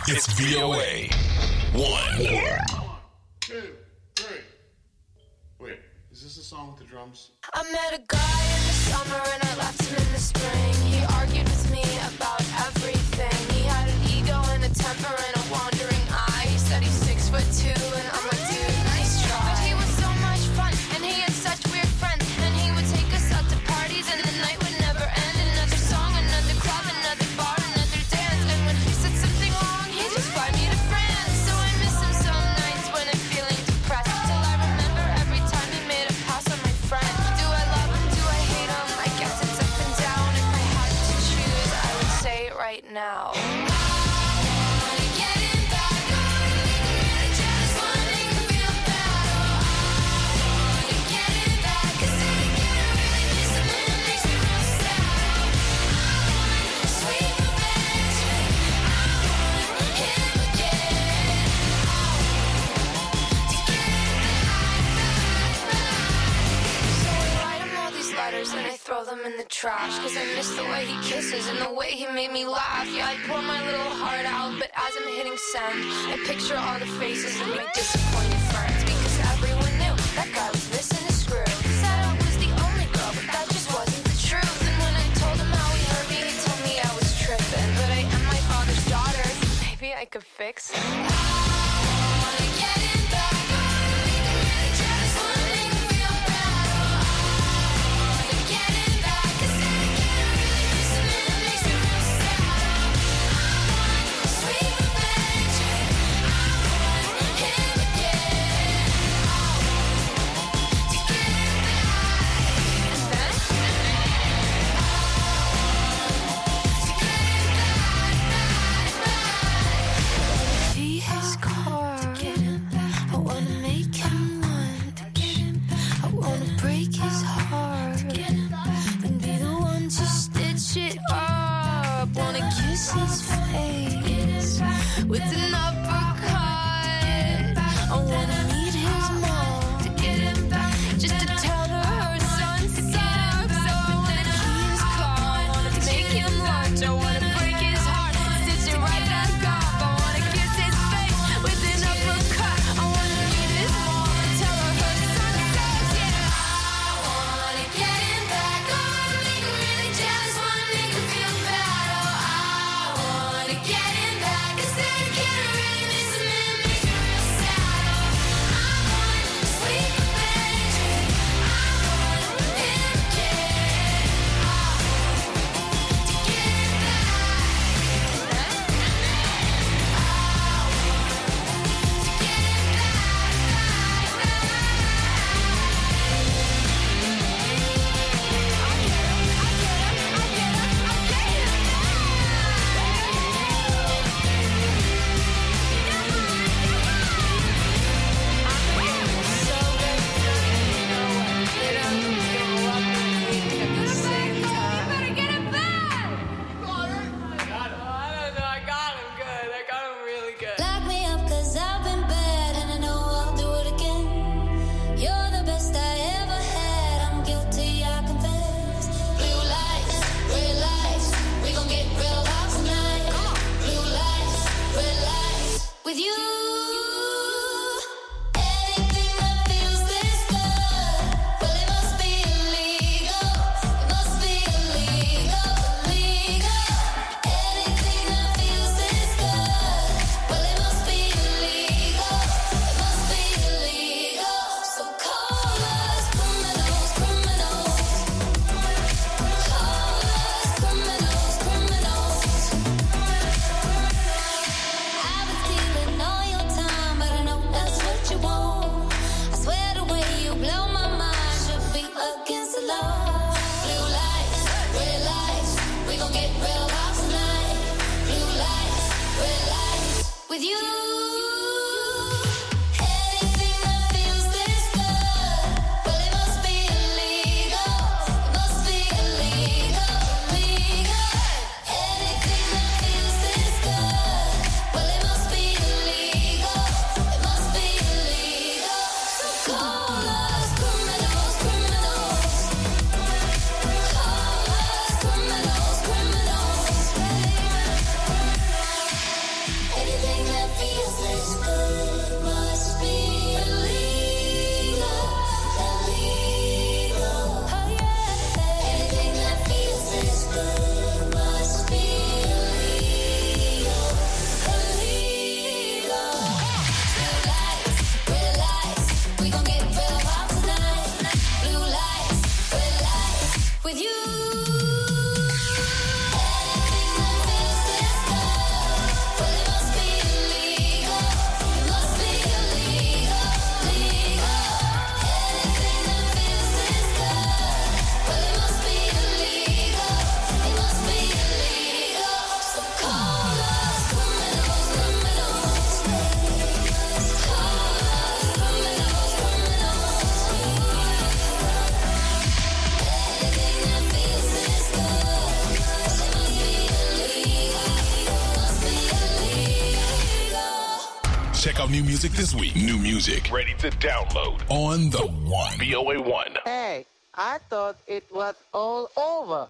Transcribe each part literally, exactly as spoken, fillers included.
It's V O A. One. Yeah. One, two, three. Wait, is this the song with the drums? I met a guy in the summer and I left him in the spring. He argued with me about everything. He had an ego and a temper and a wandering eye. He said he's six foot two and I'm like, dude, nice try. But he was so much fun and he had such weird friends. And he would take us out to parties and the night would never end. Another song, another club, another bar, another dance. And when he said something wrong, he'd just fly me to France. So I miss him some nights when I'm feeling depressed. Till I remember every time he made a pass on my friend. Do I love him? Do I hate him? I guess it's up and down. If I had to choose, I would say it right now. And I throw them in the trash. Cause I miss the way he kisses and the way he made me laugh. Yeah, I pour my little heart out, but as I'm hitting send, I picture all the faces of my disappointed friends. Because everyone knew that guy was missing a screw. Said I was the only girl, but that just wasn't the truth. And when I told him how he hurt me, he told me I was tripping. But I am my father's daughter, maybe I could fix it. I wanna get it back. His face with an uppercut. I wanna meet his mom to get him back, just to tell her her son sucks. So I wanna key his car, I wanna make him lunch, I wanna break his heart, stitch it right back up. I wanna kiss his face with an uppercut. I wanna meet his mom and tell her her son sucks. Yeah, I wanna get him back. I wanna make him really jealous, wanna make him feel bad. Get him back, cause I can't really miss him and it makes me real sad. I want sweet revenge, I want him again. I want to get him back. Check out new music this week. New music ready to download on the One. B O A one. Hey, I thought it was all over.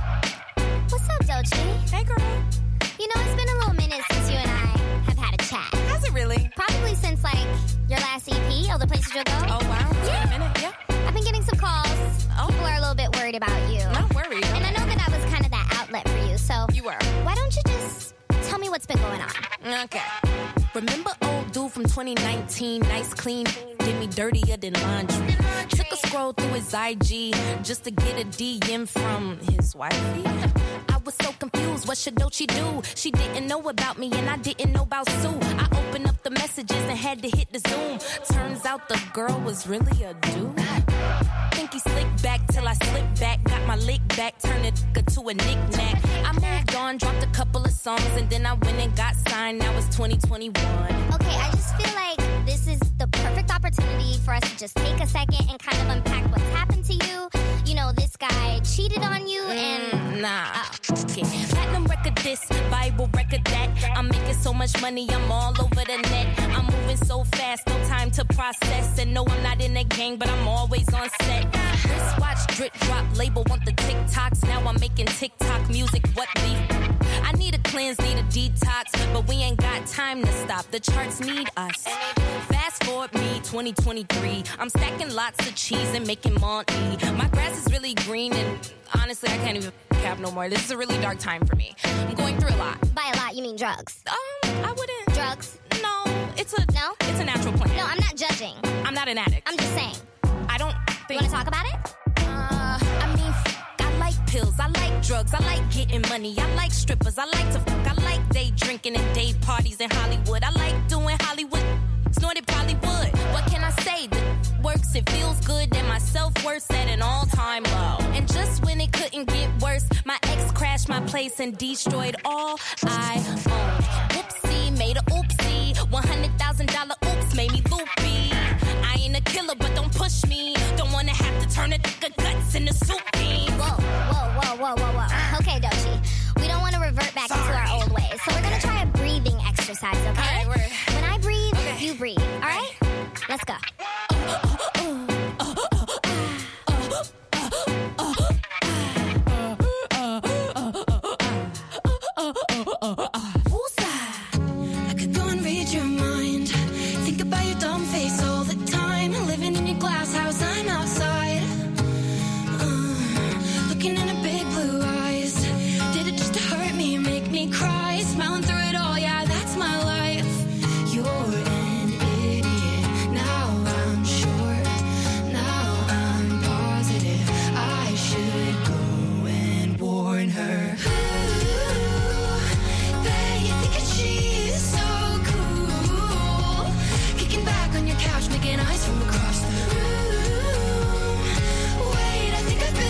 What's up, Doechii? Hey, girl. You know, it's been a little minute since you and I have had a chat. Has it really? Probably since, like, your last E P, All the Places You'll Go. Oh, wow. It's Yeah. been a minute, yeah. I've been getting some calls. Oh. People are a little bit worried about you. Not worried. And I know that I was kind of that outlet for you, so... You were. Why don't you just tell me what's been going on? Okay. Remember old dude from twenty nineteen, nice clean, did me dirtier than laundry. Took a scroll through his I G just to get a D M from his wifey. I was so confused, what should Doechii do? She didn't know about me and I didn't know about Sue. I opened up the messages and had to hit the Zoom. Turns out the girl was really a dude. Think he slicked back till I slipped back. Got my lick back, turned it to a knick-knack. I moved on, dropped a couple of songs, and then I went and got signed. Now it's twenty twenty-one. Okay, I just feel like this is the perfect opportunity for us to just take a second and kind of unpack what's happened to you. You know, this guy cheated on you and... Mm, nah. Oh. Okay. Platinum record this, Bible record that. I'm making so much money, I'm all over the net. I'm moving so fast, no time to process. And no, I'm not in a gang, but I'm always on set. Wristwatch, drip drop, label want the TikToks. Now I'm making TikTok music, what beef? I need a cleanse, need a detox, but we ain't got time to stop. The charts need us. Fast forward me, twenty twenty-three. I'm stacking lots of cheese and making money. My grass is really green and honestly, I can't even cap no more. This is a really dark time for me. I'm going through a lot. By a lot, you mean drugs? Um, I wouldn't. Drugs? No, it's a No? It's a natural plant. No, I'm not judging. I'm not an addict. I'm just saying. I don't You think. want to talk about it? Uh, I mean, f- I like pills, I like drugs, I like getting money, I like strippers, I like to fuck, I like day drinking and day parties in Hollywood, I like doing Hollywood, snorted probably would. What can I say? That works, it feels good, and my self-worth at an all-time low. And just when it couldn't get worse, my ex crashed my place and destroyed all I owned. Whoopsie, made a oopsie, one hundred thousand dollar oops made me loopy. I ain't a killer, but don't push me. Don't wanna have to turn a nigga guts into soup beans. Whoa, whoa, whoa, whoa, whoa, whoa. Okay, Doechii. We don't want to revert back Sorry. into our old ways. So we're going to try a breathing exercise, okay? All right, we're- When I breathe, Okay. you breathe. All right? Let's go. I could go and read your mind. Think about your dumb face all the time. Living in your glass house, I'm outside. Uh, looking into big blue eyes. Did it just to hurt me, make me cry? Smiling through it all, yeah, that's my life. You're an idiot. Now I'm sure. Now I'm positive. I should go and warn her. You think that she's so cool, kicking back on your couch, making eyes from across the room. Wait, I think I've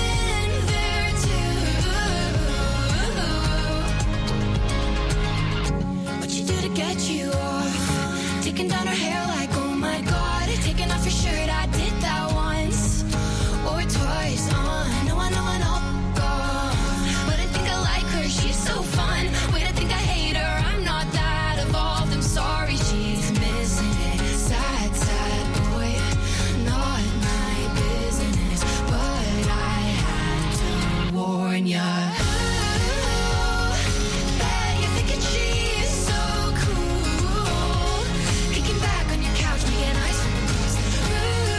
been there too. What you do to get you off? Taking down her hair like, oh my god. Taking off your shirt, I did that once or twice. Uh, no, I know I know, God. But I think I like her, she's so fun. Wait, I think I hate her, I'm not that evolved. I'm sorry, she's missing it. Sad, sad boy, not my business. But I had to warn ya. Bet you're thinking she's so cool, kicking back on your couch, making eyes from across the room.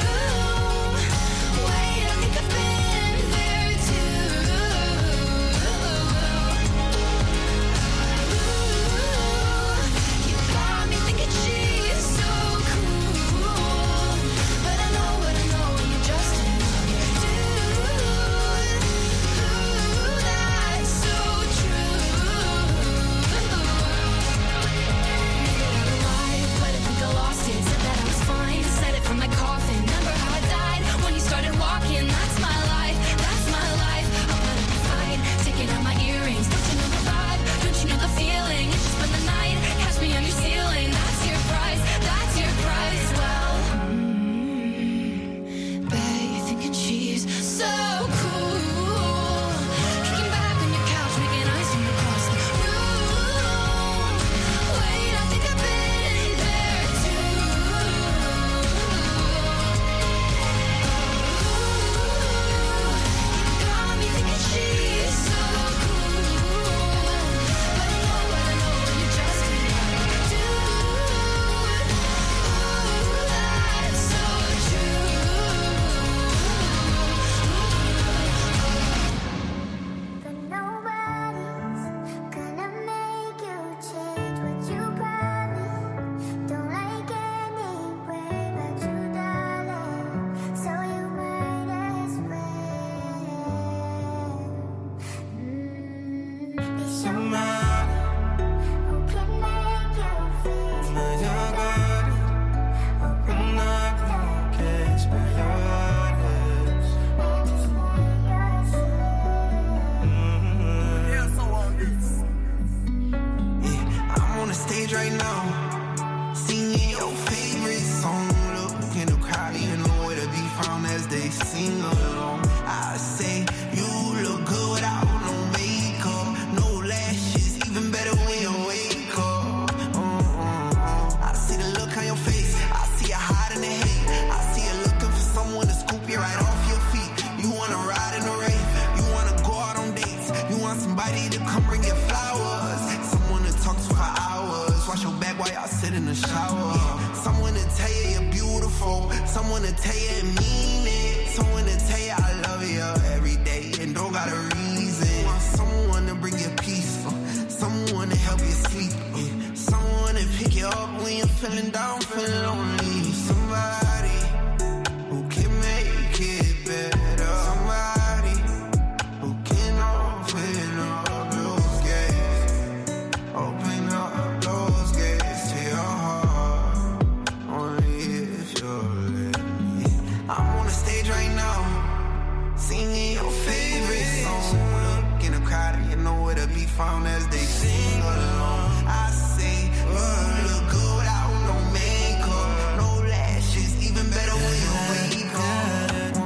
right now, singing your favorite song. Look in the crowd, you know where to be found as they sing along. I say you look good without no makeup, no lashes, even better when you wake up. Uh-uh-uh. I see the look on your face, I see you hiding the hate, I see you looking for someone to scoop you right off your feet. You wanna ride in the rain, you wanna go out on dates, you want somebody to come bring you flowers, someone to talk to for hours, wash your back while y'all sit in the shower, someone to tell you you're beautiful, someone to tell you it mean it, someone to tell you I love you every day and don't got a reason. You want someone to bring you peace, someone to help you sleep, someone to pick you up when you're feeling down, feeling lonely, somebody who can make it better, somebody who can open up those gates, open up those gates to your heart, only if you'll let me. I'm on the stage right now, singing your favorite song. Look in the crowd and you know where to be found as they sing along. I say you look good without no makeup, no lashes, even better when you wake up.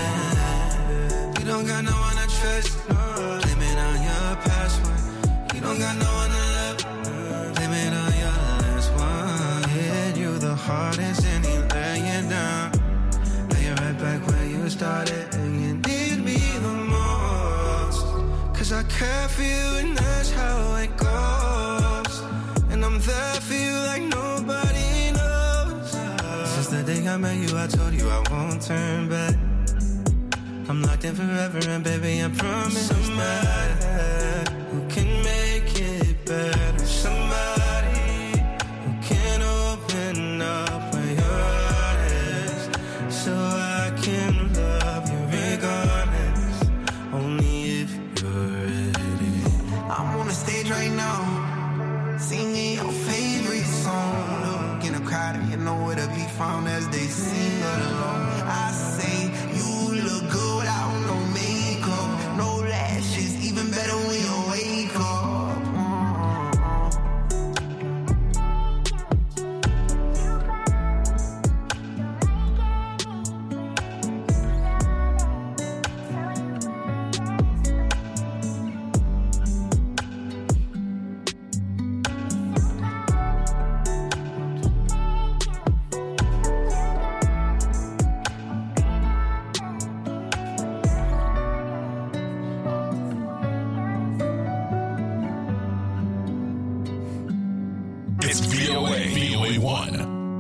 You don't got no one to trust, blame it on your password. You don't got no one to love, blame it on your last one. Hit you the hardest and he lay you down, lay you right back where you started, and you need me the most, cause I care for you and that's how it goes, and I'm there for you like nobody knows. Since the day I met you I told you I won't turn back, I'm locked in forever and baby I promise that who can make it better, somebody who can open up where your heart is, so I can love you regardless, only if you're ready. I'm on the stage right now, singing your favorite song. Look in the crowd and you know where to be found as they sing along. I say you look good without no makeup, no lashes, even better when you wake up. It's V O A, V O A one.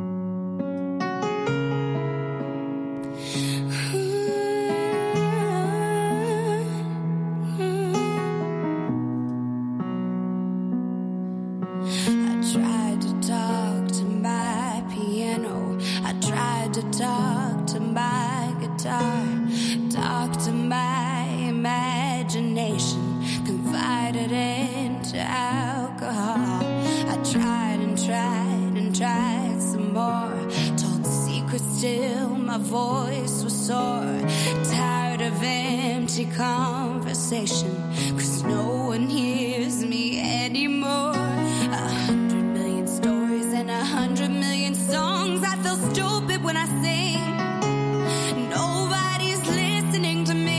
I tried to talk to my piano, I tried to talk to my guitar, talk to my imagination, confided into alcohol. I tried and tried and tried some more, told the secret still my voice was sore, tired of empty conversation, cause no one hears me anymore. A hundred million stories and a hundred million songs, I feel stupid when I sing, nobody's listening to me,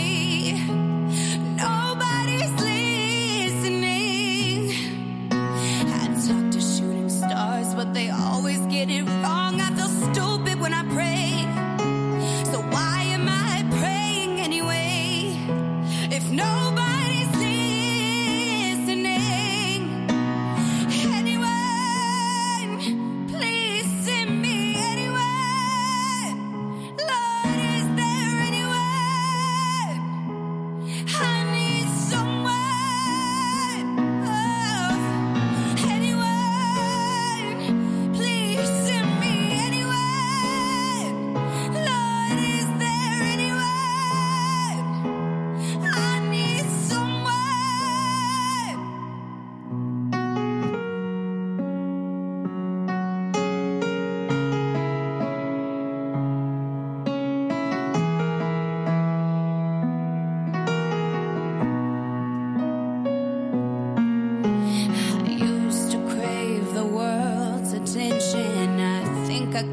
nobody's listening. I talk to shooting stars but they always get it wrong, I feel stupid when I pray, so why am I praying anyway if nobody's listening?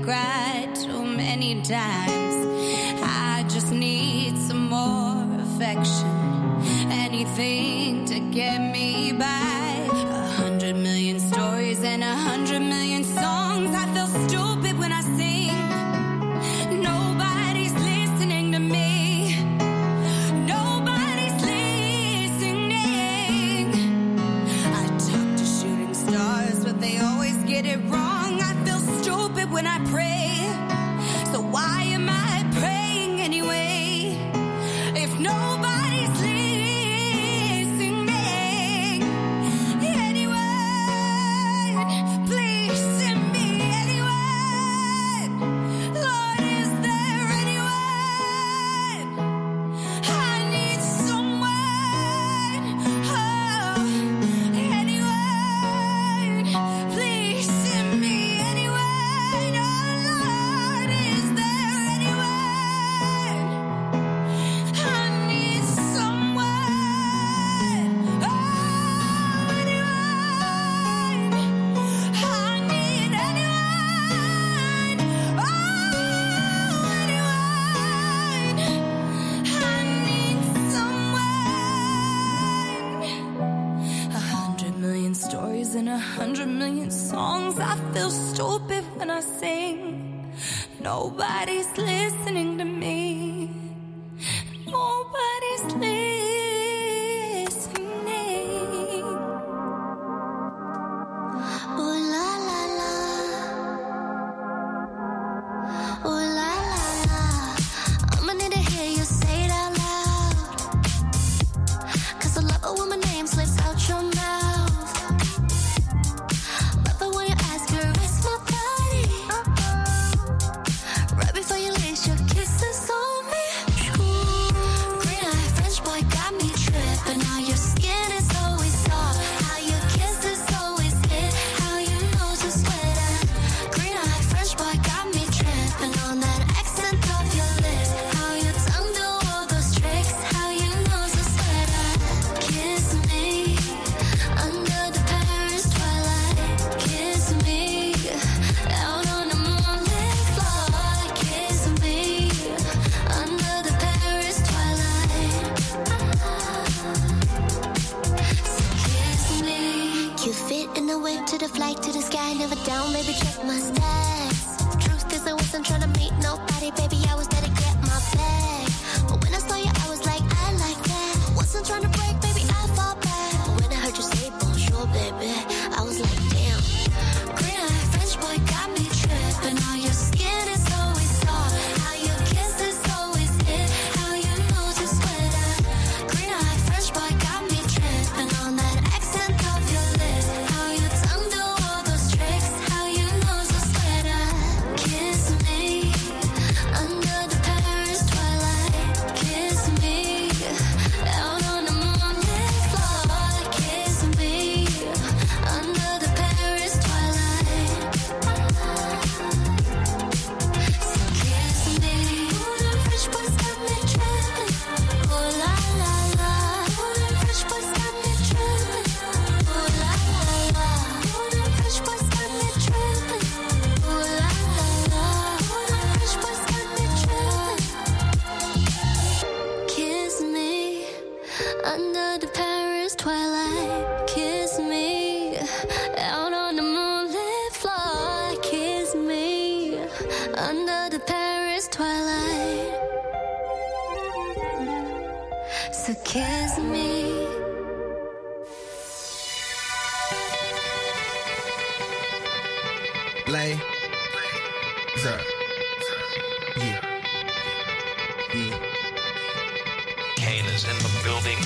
cried too many times. I just need some more affection, anything to get me by. A hundred million stories and a hundred million songs. I feel stupid when I sing. Nobody's listening to me. Nobody's listening. I talk to shooting stars, but they always get it wrong. I feel stupid when I pray. So why am I praying anyway? If nobody's listening, anyone, please send me anyone. Lord, is there anyone? I need someone. Oh, anyone, please send me anyone. Oh, Lord, is there anyone? I need someone. Oh, anyone. I need anyone. Oh, anyone. I need someone. A hundred million stories and a hundred million songs. I feel stupid when I sing. Nobody's listening to me. Nobody's listening. Ooh la la la. Ooh la la la. I'ma need to hear you say it out loud. 'Cause I love it when my name slips out your mouth. Love it when you ask her, where's my body? Right before you lace your kisses on me. Green eye French boy got me tripping. How your skin is always soft. How your kisses always hit. How you know to sweat. Green eye French boy got me tripping on that accent of your lips. How your tongue do all those tricks. How you know to sweat. Kiss me under the Paris twilight. Kiss me out on the moonlit floor. Kiss me under the Paris twilight. So kiss me. You fit in the whip to the flight to the sky. Never down, baby, check my stats. Truth is, I wasn't trying to meet nobody, baby. I was there to get my bag. But when I saw you, I was like, I like that. Wasn't trying to break, baby, I fall back. But when I heard you say bonjour, baby, I was like, damn. Green eye French boy got me tripping. How your skin is always soft. How your kisses always hit. How you know to sweat. Green eye French boy got me tripping on that accent of your lips. How your tongue do all those tricks. How you know to sweat. Kiss me under the Paris twilight. Kiss me out on the moonlit floor. Kiss me under the Paris twilight. So kiss me. Ooh, the French boys got me tripping. Ooh la la la. Ooh, the French boys got me tripping. Ooh la la la. Ooh, the French boys got me tripping. Ooh la la la. Ooh, the French boys got me tripping. Kiss me under the Paris twilight. Kiss me out on the moonlit floor. Kiss me under the Paris twilight. So kiss me. Lay. Sir. Yeah. Yeah. Kane is in the building.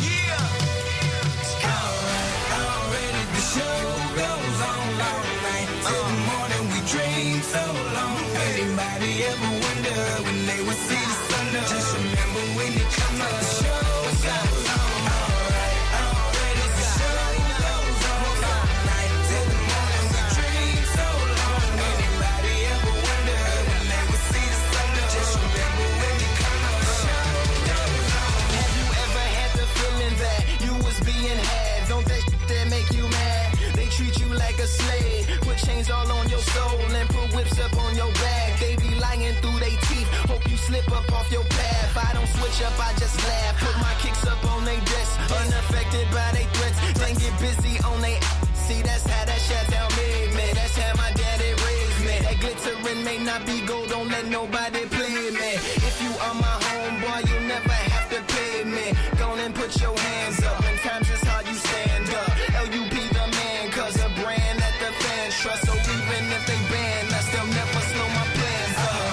Already the show goes on all night. Till the morning we dream so long. Anybody ever wonder when they would see the sun up? Just remember when you come up. The show goes on. Alright, already the show goes on all night. Till the morning we dream so long. Anybody ever wonder when they would see the sun up? Just remember when you come up. The show goes on. Have you ever had the feeling that you was being had? Don't that shit that make you mad? They treat you like a slave. Put chains all on your soul and put whips up on your back. banging through they teeth. Hope you slip up off your path. I don't switch up, I just laugh. Put my kicks up on they desk, unaffected by they threats. Then get busy on they. See, that's how that shit tell me, man. That's how my daddy raised me. That glittering may not be gold, don't let nobody play me. If you are my homeboy, you never have to pay me. Go and put your hands up. When times is hard, you stand up. L U P the man, cause a brand that the fans trust. So even if they ban us, they'll never slow my plans up.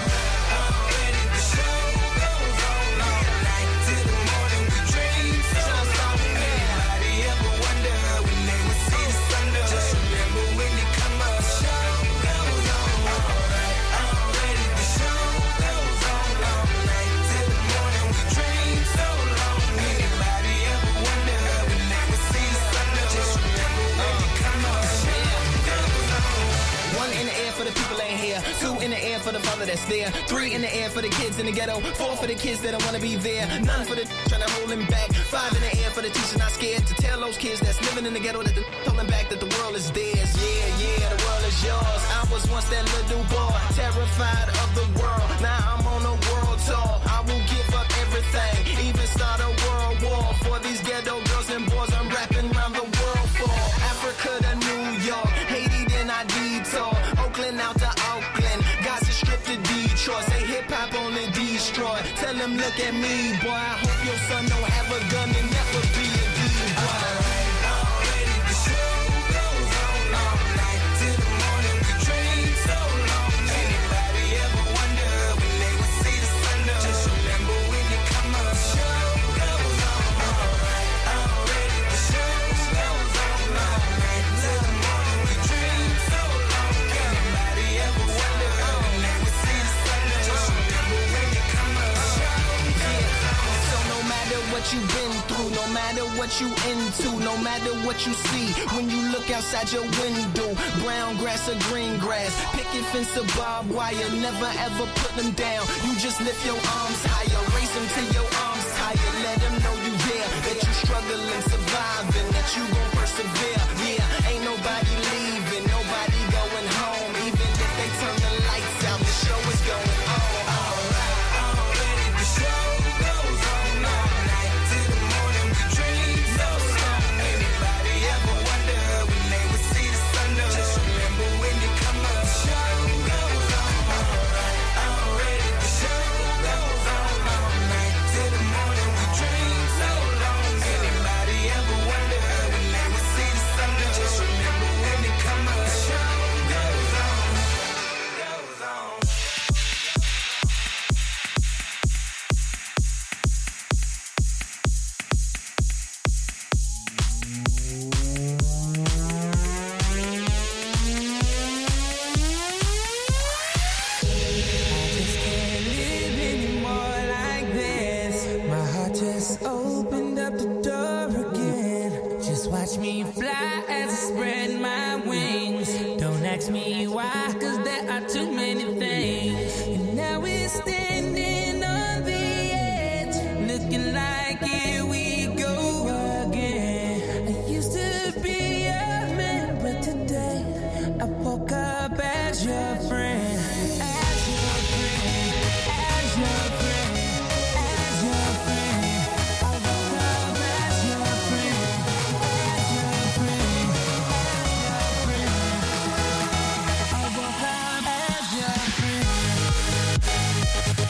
For the father that's there, three in the air for the kids in the ghetto, four for the kids that don't wanna be there, none for the trying to hold him back, five in the air for the teacher not scared to tell those kids that's living in the ghetto that the holding back that the world is theirs. Yeah, yeah, the world is yours. I was once that little boy, terrified of the world. Now I'm on a world tour. I will give up everything, even start a world war for these ghetto girls and boys. I'm rapping around the world for Africa to New York, Haiti then I detour, Oakland out to Oakland. Detroit, say hip-hop only destroy. Tell them look at me, boy. I hope your son don't have a gun and never be a D-boy. Already the show goes on all night till the morning. We dream so long. Anybody ever wonder when they would see the sun up? Just remember when you come up. Show goes on all right. Already the show goes on all night till the morning. We dream so long. Anybody ever wonder when they would see the sun up? Just remember when you come up. So no matter what you've been through, no matter what you into, no matter what you see, when you look outside your window, brown grass or green grass, picket fence or barbed wire, never ever put them down. You just lift your arms higher, raise them till your arms tired. Let them know you there, that you struggling, surviving, that you gon' persevere. Yeah, ain't nobody leaving, nobody going home. Even if they turn the lights out, the show is going on. Alright, already the show goes on all night till the morning. We dream so long. Anybody ever wonder when they would see the sun up? Just remember when you come up. Show goes on. Alright, already the show goes on all night till the morning. We dream so long. Anybody ever wonder when they would see the sun up? Just remember when you come up. Show goes on. Goes on. Opened up the door again. Just watch me fly as I spread my wings. Don't ask me why, cause there are too many things. And now we're standing on the edge, looking like here we go again. I used to be a man, but today I woke up as your friend. As your friend, as your friend. We'll be right back.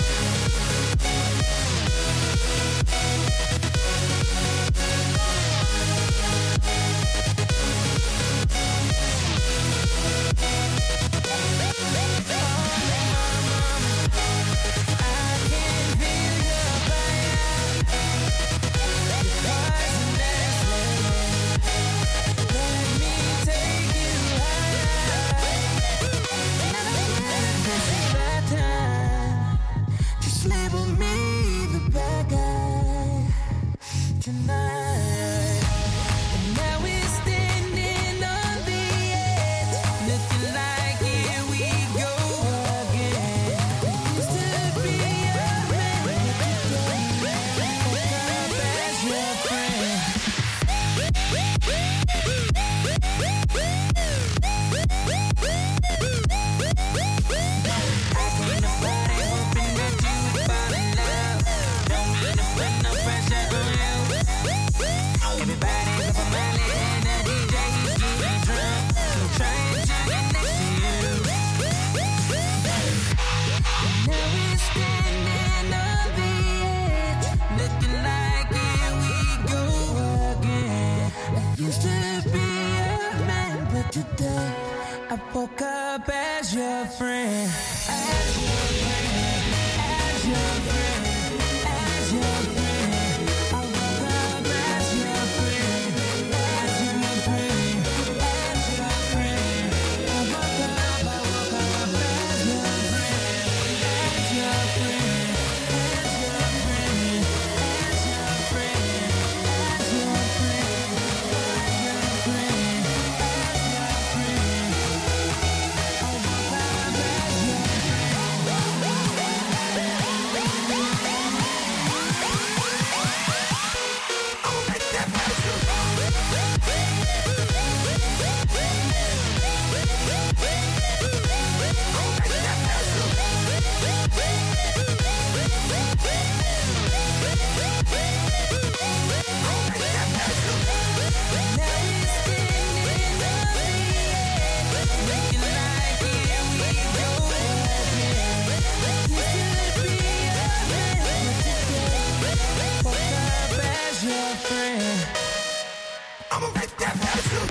to be a man, but today I woke up as your friend. As your friend, as your friend, as your friend. I woke up as your friend, as your friend, as your friend. I woke up, I woke up as your friend, as your friend, as your friend, as your friend, as your friend, as your friend, as your friend. I woke up as your I'ma make that happen.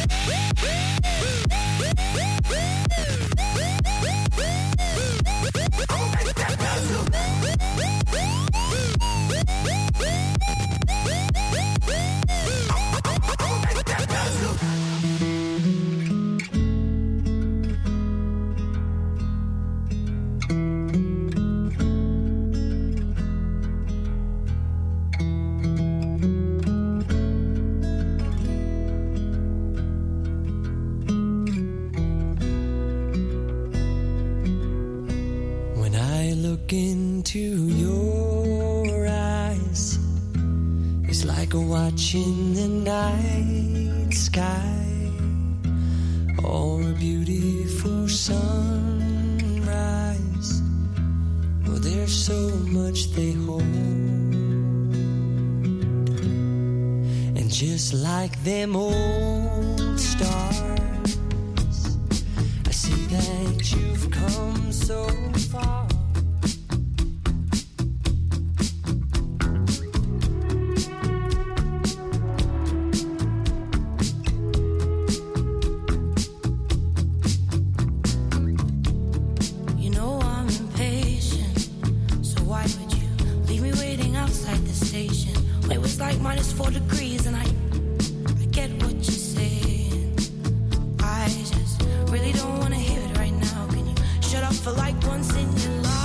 I'ma make that happen. I'ma make that happen. When I look into your eyes, it's like watching the night sky or a beautiful sunrise. Oh, there's so much they hold, and just like them old stars, I see that you've come so far. You know I'm impatient, so why would you leave me waiting outside the station? It was like minus four degrees, and I, I get what you're saying. I just really don't wanna hear it right now. Can you shut up for like once in your life?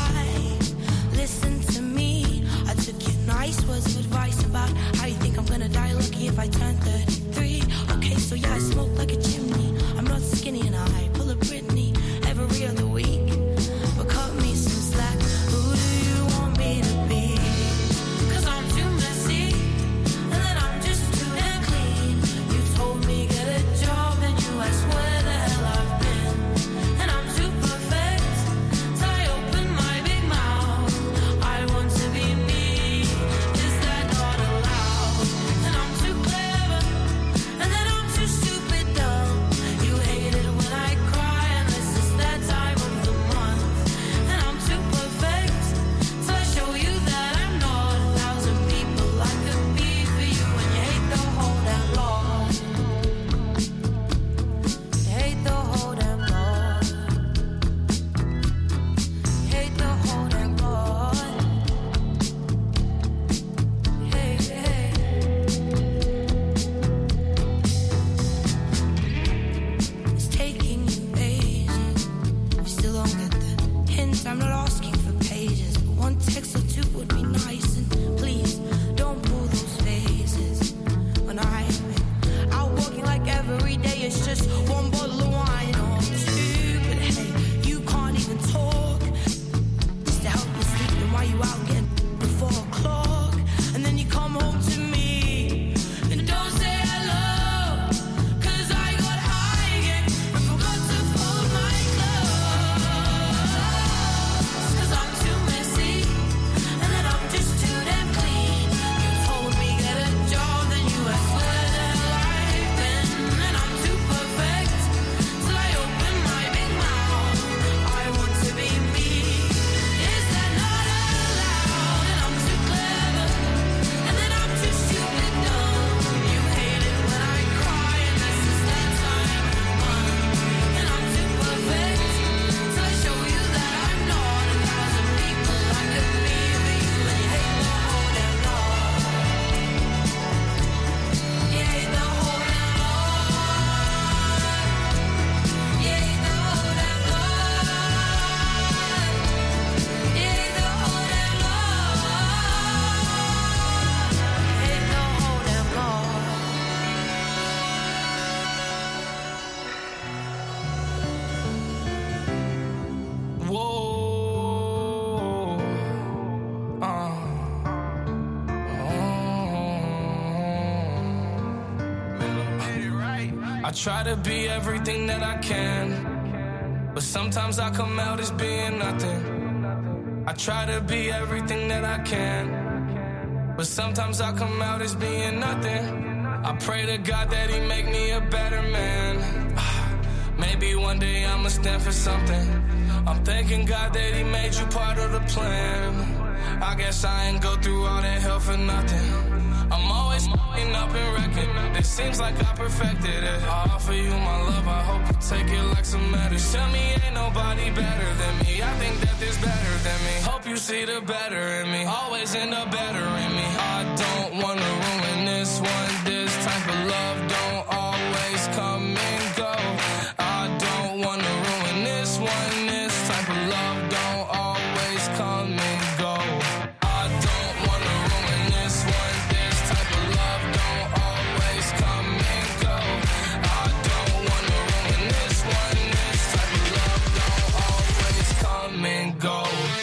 I try to be everything that I can, but sometimes I come out as being nothing. I try to be everything that I can, but sometimes I come out as being nothing. I pray to God that he make me a better man. Maybe one day I'ma stand for something. I'm thanking God that he made you part of the plan. I guess I ain't go through all that hell for nothing. I'm always f***ing up and wrecking. It seems like I perfected it. I offer you my love, I hope you take it like some medicine. Tell me ain't nobody better than me. I think that there's better than me. Hope you see the better in me. Always end up better in me. I don't wanna ruin this one. This type of love don't always come and go. I don't wanna ruin this one. This type of love don't always come and go. I don't wanna ruin this one. This type of love don't always come and go. I don't wanna ruin this one. This type of love don't always come and go.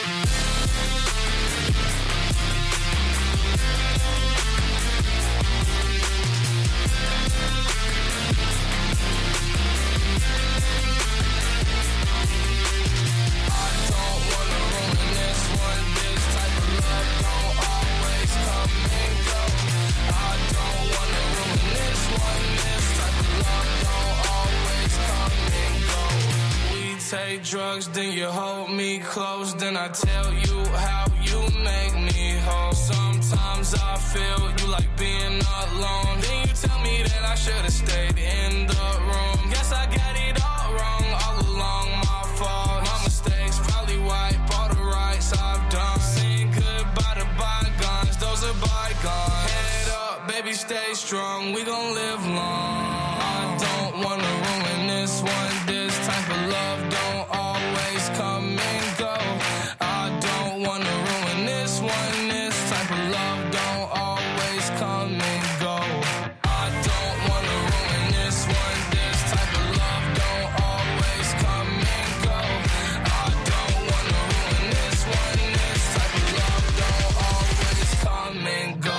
Take drugs, then you hold me close. Then I tell you how you make me whole. Sometimes I feel you like being alone. Then you tell me that I should've stayed in the room. Guess I got it all wrong, all along my fault. My mistakes probably wipe all the rights I've done. Saying goodbye to bygones, those are bygones. Head up, baby, stay strong, we gon' live long. I don't wanna ruin this one. This type of love don't always come and go. I don't wanna ruin this one. This type of love don't always come and go. I don't wanna ruin this one. This type of love don't always come and go. I don't wanna ruin this one. This type of love don't always come and go.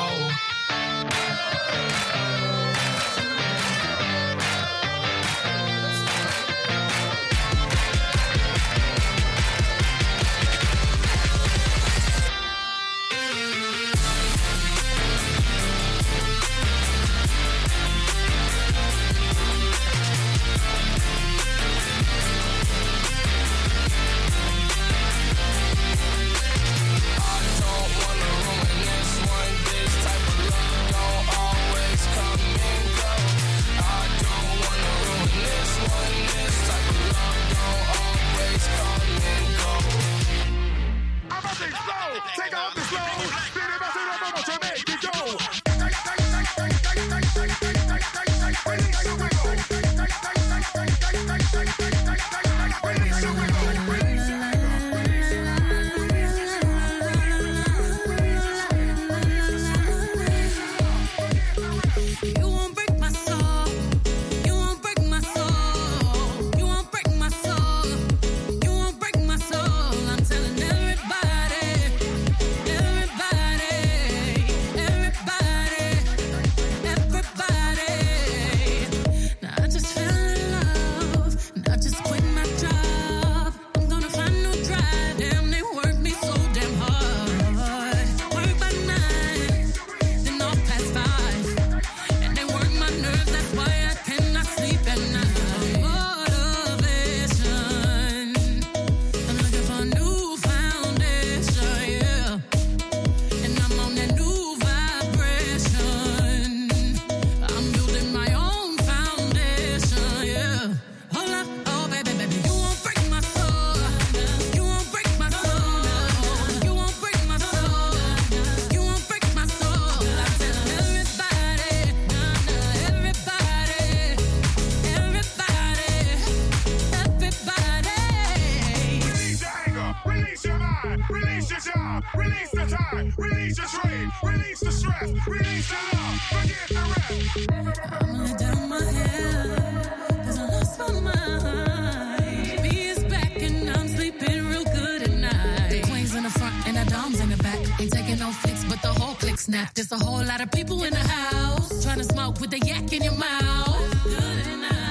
There's a whole lot of people in the house trying to smoke with the yak in your mouth. Good enough.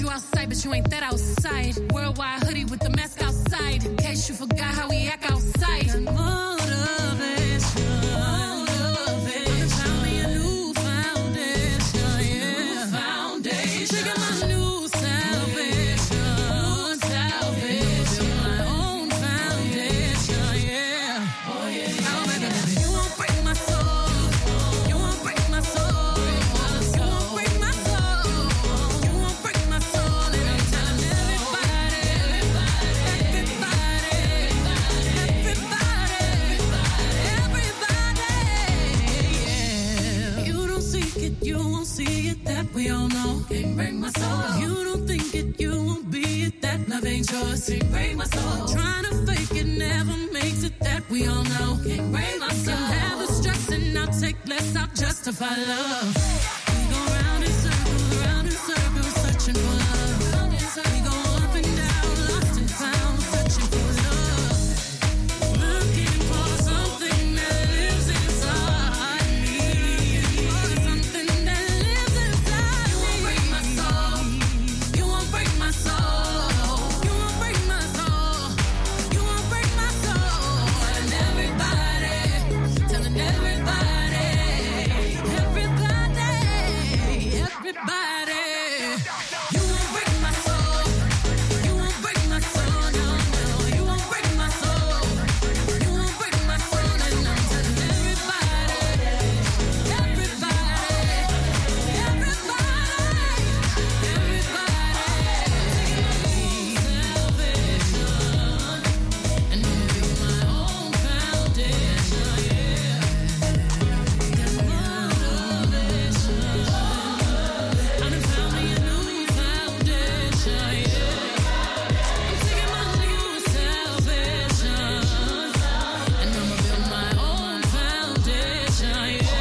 outside, but you ain't that outside. Worldwide hoodie with the mask outside. In case you forgot how we act outside. Got motivation. Motivation. Found me a new foundation. Yeah. New foundation. She got my new salvation. New salvation. My own foundation. Yeah. Oh yeah. Oh baby, baby, you won't break my soul. You won't break my soul. You won't break my soul. You won't break my soul. And I'm telling everybody, everybody, everybody, everybody, yeah. You don't seek it, you won't see it. That we all know. Can't break my soul. If you don't think it, you won't be it. That love ain't yours. Can't break my soul. Trying to fake it never makes it. That we all know. Can't break my soul. Can have the stress and I'll take less. I'll justify love. We go round in circles, round in circles, searching for love. We go up and down, lost and found, searching for love. Looking for something that lives inside me. Something that lives inside me. You won't break my soul. You won't break my soul. You won't break my soul. You won't break my soul. Telling everybody, telling everybody, everybody, everybody. You won't break my soul. You won't break my soul. No, no. You won't break my soul. You won't break my soul. And I'm telling everybody, everybody, everybody, everybody. And I'm building my own foundation. Yeah. Got motivation. I done found me a new foundation. Yeah. I'm taking my new salvation. And I'ma build my own foundation. Yeah.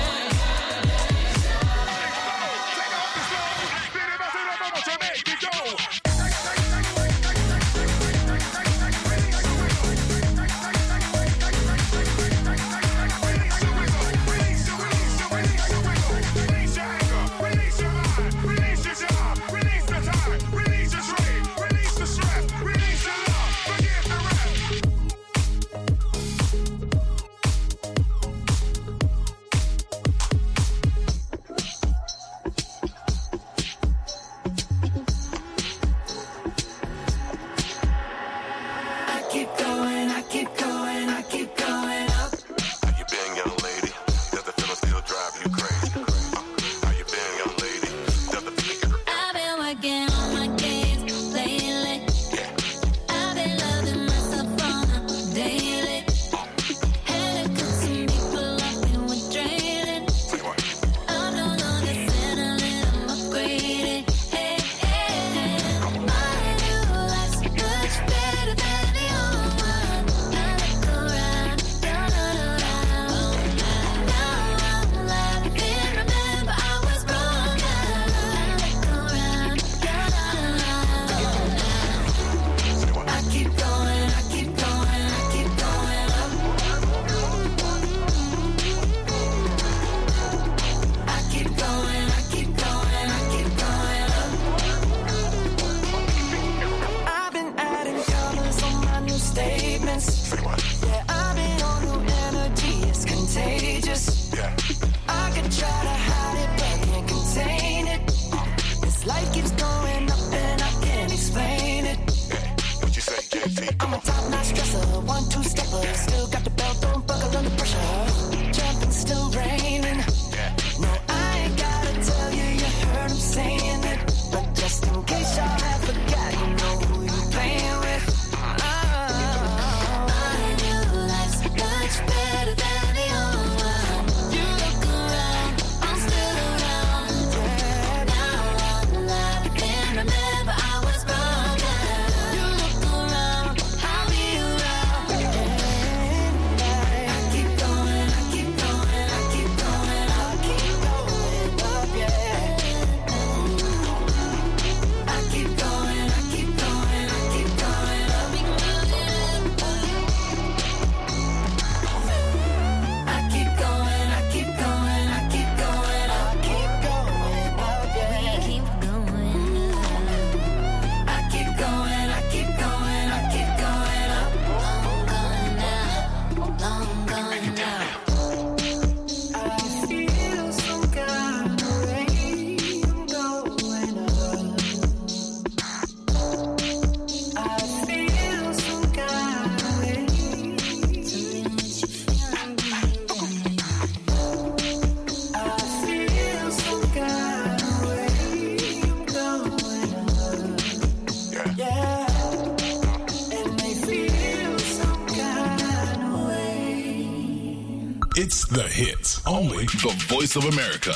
the hits. Only the Voice of America.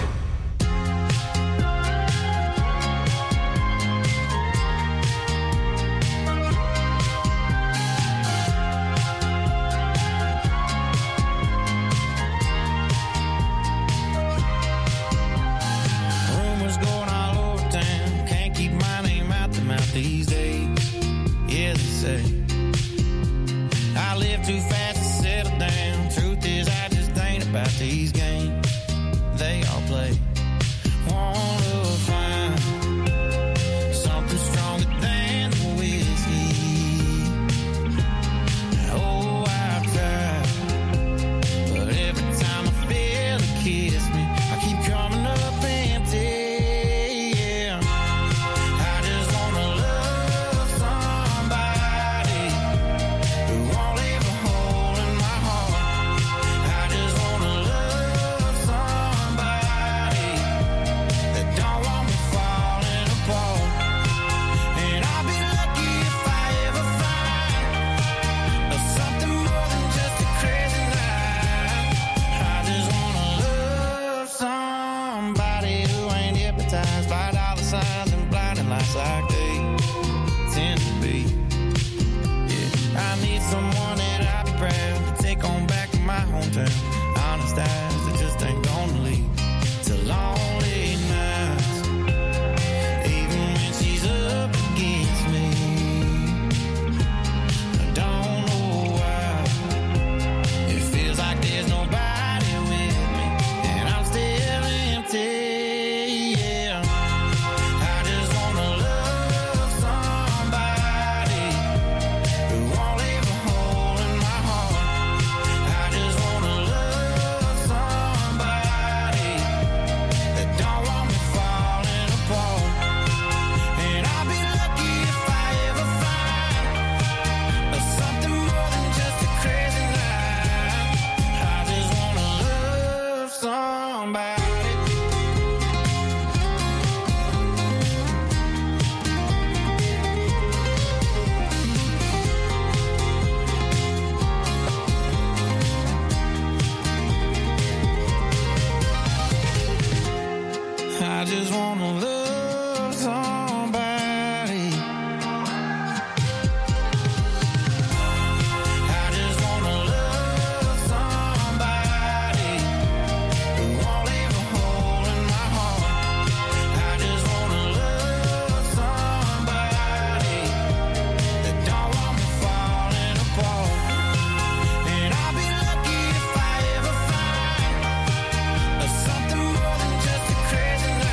These days, yeah, they say I live too fast to settle down. Truth is, I just ain't about these games they all play. Wanna find something stronger than whiskey. Oh, I've tried, but every time I feel it kiss me, I keep coming up empty. Like they tend to be. Yeah, I need someone that I'll be proud to take on back to my hometown. Honest eyes that just ain't gonna leave to lonely nights. Even when she's up against me, I don't know why. It feels like there's nobody with me, and I'm still empty. I just wanna love somebody. I just wanna love somebody who won't leave a hole in my heart. I just wanna love somebody that don't want me falling apart. And I'll be lucky if I ever find something more than just a crazy night.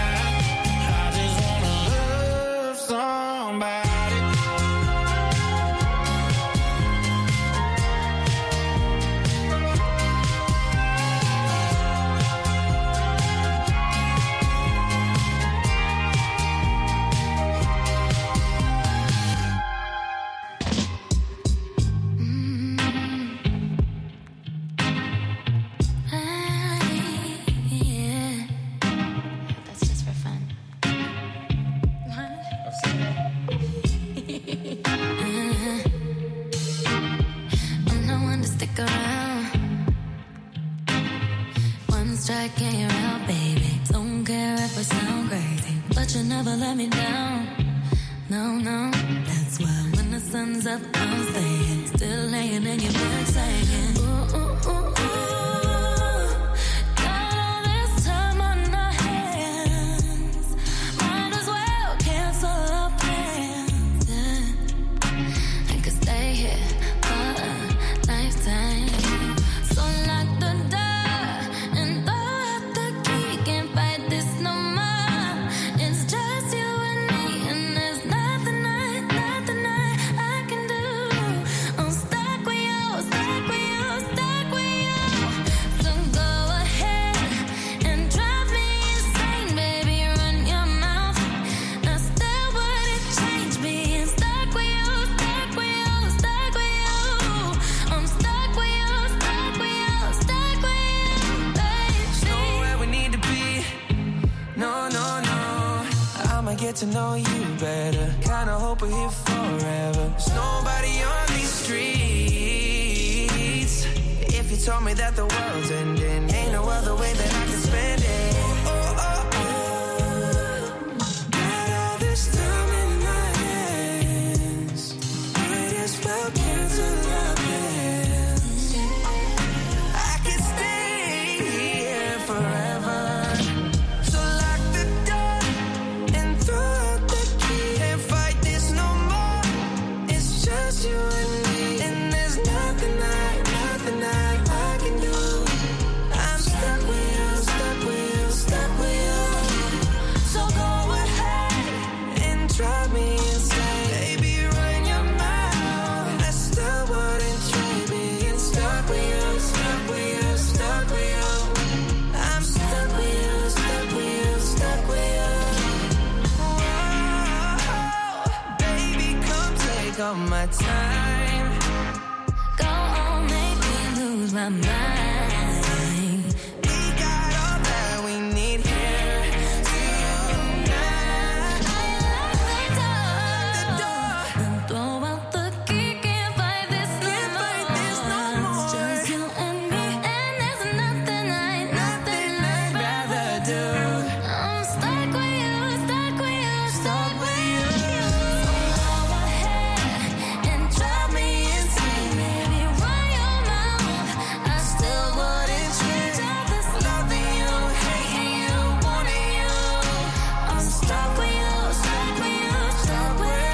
Strike and you're out, baby. Don't care if I sound crazy, but you never let me down. No, no, that's why when the sun's up, I'm staying. Still laying in your bed saying, ooh, ooh, ooh, ooh. Got all this time on our hands. Might as well cancel our plans. Yeah. I could stay here for a lifetime. So lock the door. Get to know you better. Kinda hope we're here forever. There's nobody on these streets. If you She told me that the world's ending. Ain't no other way that I can spend it. Oh, oh, oh. Got all this time in my hands. Might as well cancel our plans. I could stay here forever. So lock the door and throw out the key. Can't fight this no more. It's just you and me. And there's nothing I, nothing I, I can do. I'm stuck with you, stuck with you, stuck with you. So go ahead and drive me insane. Baby, run your mouth. I still wouldn't trade being stuck with you, stuck with you, stuck with you. I'm stuck with you, stuck with you, stuck with you. Whoa, baby, come take all my time. Go on, make me lose my mind. We got all that we need here tonight. The door. Throw out the key, can't fight this no Can't more. fight this no more. It's just you and me, and there's nothing I, nothing I'd I'd rather do. I'm stuck with you, stuck with you, stuck with you. Go ahead and drive me insane, baby. Run your mouth. I still wouldn't change all this loving you, hating you, wanting you. I'm stuck with you, stuck with you, stuck with you.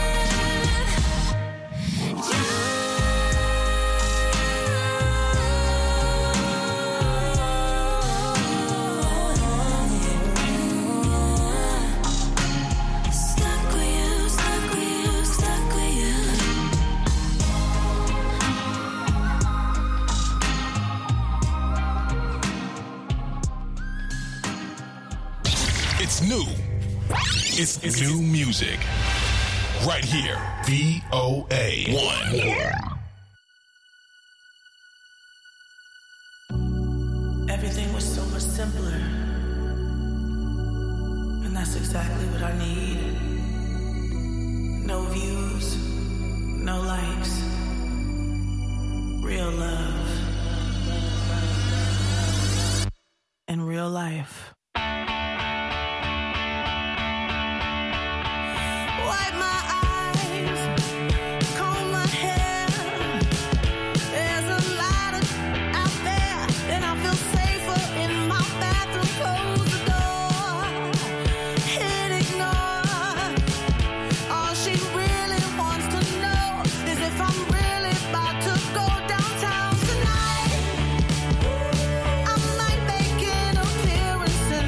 Stuck with you, stuck with you, stuck with you. It's new. It's, it's new music. Right here. V O A one. Everything was so much simpler. And that's exactly what I need. No views, no likes. Real love. In real life. Wipe my eyes, comb my hair. There's a lot of out there, and I feel safer in my bathroom. Close the door, hit ignore. All she really wants to know is if I'm really about to go downtown tonight. I might make an appearance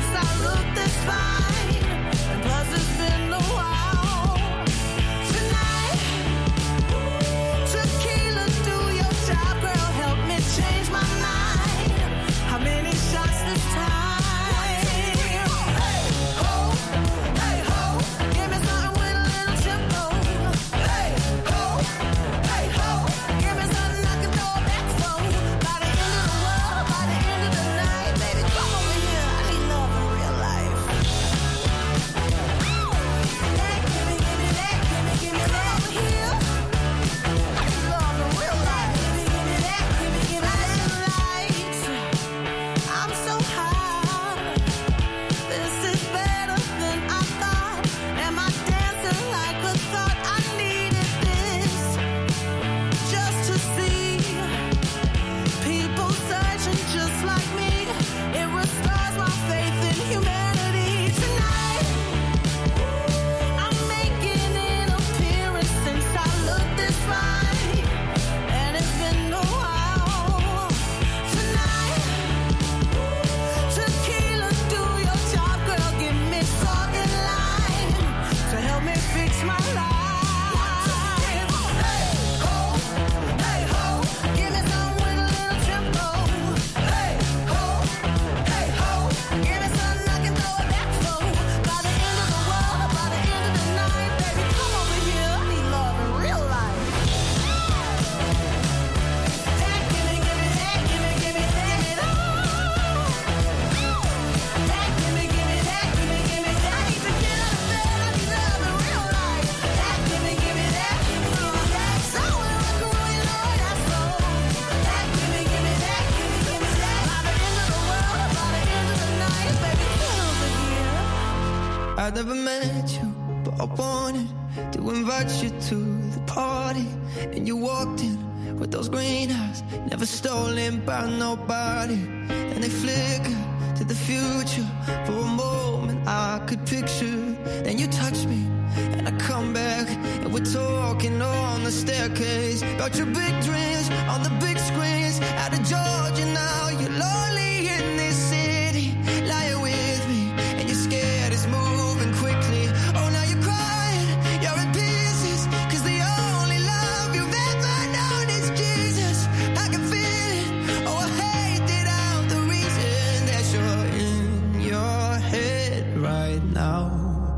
I never met you, but I wanted to invite you to the party. And you walked in with those green eyes, never stolen by nobody. And they flickered to the future. For a moment I could picture. Then you touched me, and I come back, and we're talking on the staircase about your big dreams on the big screens. Out of Georgia now, you're lonely in this city. Lying with me, and you're scared it's moving quickly. Oh, now you're crying, you're in pieces, cause the only love you've ever known is Jesus. I can feel it, oh, I hate that I'm the reason that you're in your head right now,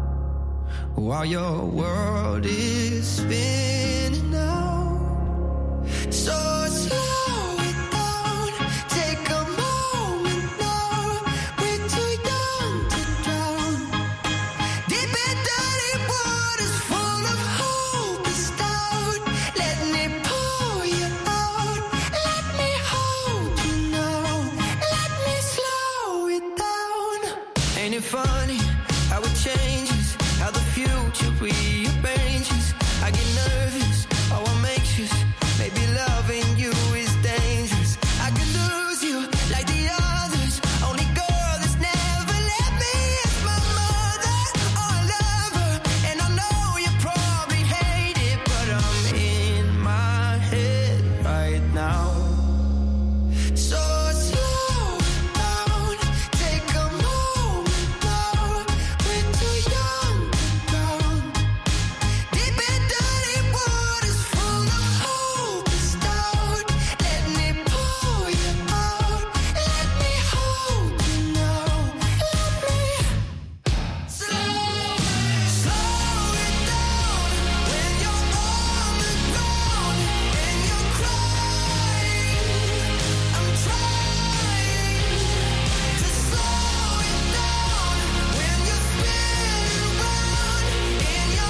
while your world is spinning now. So slow it down, take a moment now. We're too young to drown. Deep and dirty waters full of hope is down. Let me pull you out. Let me hold you now. Let me slow it down. Ain't it funny how it changes, how the future rearranges? I get nervous, oh I'm anxious. Maybe loving you is dangerous. I could lose you like the others. Only girl that's never let me is my mother. Oh, I love her, and I know you probably hate it, but I'm in my head right now. So slow down, take a moment now. We're too young to drown. Deep and dirty waters full of hope is down. Let me pull you out. Let me hold you now. Let me slow, slow it down. When you're on the ground and you're crying, I'm trying to slow it down. When you're spinning round in your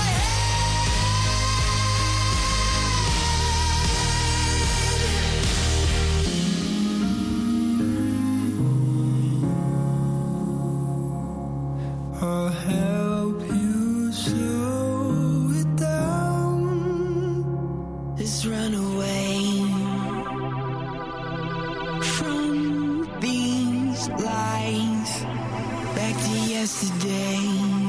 I'll help you slow it down. Let's run away from these lies back to yesterday.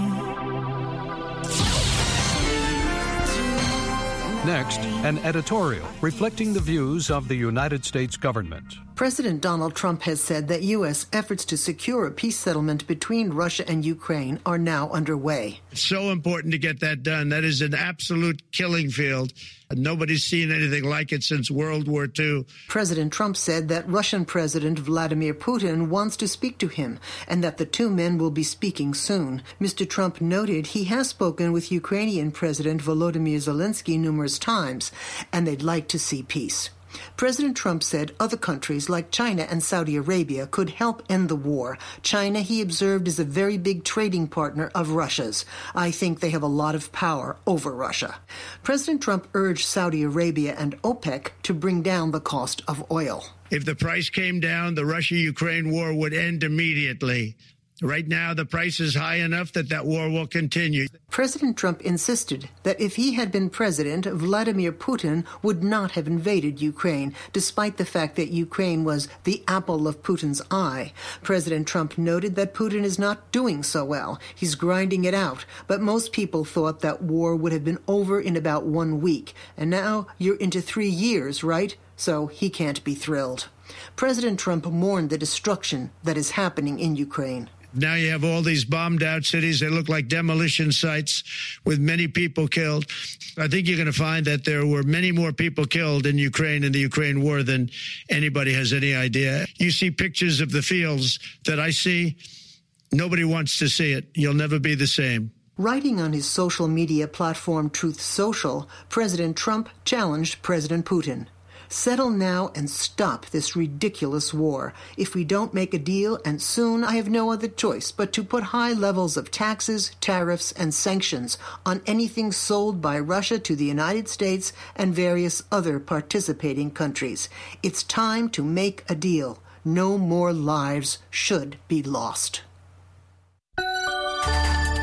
Next, an editorial reflecting the views of the United States government. President Donald Trump has said that U S efforts to secure a peace settlement between Russia and Ukraine are now underway. It's so important to get that done. That is an absolute killing field. Nobody's seen anything like it since World War Two. President Trump said that Russian President Vladimir Putin wants to speak to him and that the two men will be speaking soon. Mister Trump noted he has spoken with Ukrainian President Volodymyr Zelensky numerous times, and they'd like to see peace. President Trump said other countries like China and Saudi Arabia could help end the war. China, he observed, is a very big trading partner of Russia's. I think they have a lot of power over Russia. President Trump urged Saudi Arabia and OPEC to bring down the cost of oil. If the price came down, the Russia-Ukraine war would end immediately. Right now, the price is high enough that that war will continue. President Trump insisted that if he had been president, Vladimir Putin would not have invaded Ukraine, despite the fact that Ukraine was the apple of Putin's eye. President Trump noted that Putin is not doing so well. He's grinding it out. But most people thought that war would have been over in about one week. And now you're into three years, right? So he can't be thrilled. President Trump mourned the destruction that is happening in Ukraine. Now you have all these bombed out cities. They look like demolition sites with many people killed. I think you're going to find that there were many more people killed in Ukraine in the Ukraine war than anybody has any idea. You see pictures of the fields that I see. Nobody wants to see it. You'll never be the same. Writing on his social media platform Truth Social, President Trump challenged President Putin. Settle now and stop this ridiculous war. If we don't make a deal, and soon, I have no other choice but to put high levels of taxes, tariffs, and sanctions on anything sold by Russia to the United States and various other participating countries. It's time to make a deal. No more lives should be lost.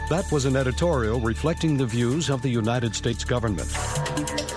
That was an editorial reflecting the views of the United States government.